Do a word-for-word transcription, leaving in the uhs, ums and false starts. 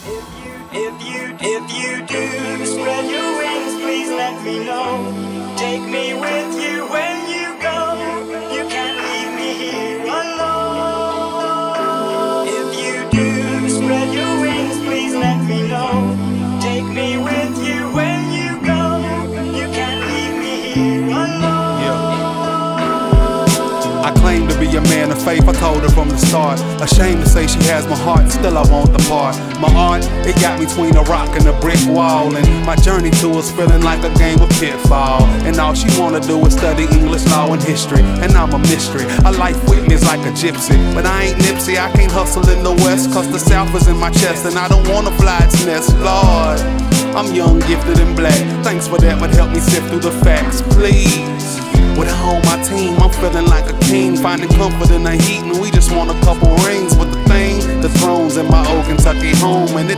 If you, if you, if you do spread your wings, please let me know. Take me with you when you go. You can't leave me here alone. If you do spread your wings, please let me know. Take me with you when you go. You can't leave me here alone. Yeah. I claim to be a man of faith, I told her from the start. Ashamed to say she has my heart, still I won't depart. My art, it got me between a rock and a brick wall. And my journey to is feeling like a game of pitfall. And all she wanna do is study English, law, and history. And I'm a mystery, a life with me is like a gypsy. But I ain't Nipsey, I can't hustle in the West, cause the South is in my chest. And I don't wanna fly its nest, Lord. I'm young, gifted, and black. Thanks for that, but help me sift through the facts, please. With all my team, I'm feeling like a king, finding comfort in the heat, and we just want a couple rings. But the thing, the throne's in my old Kentucky home, and it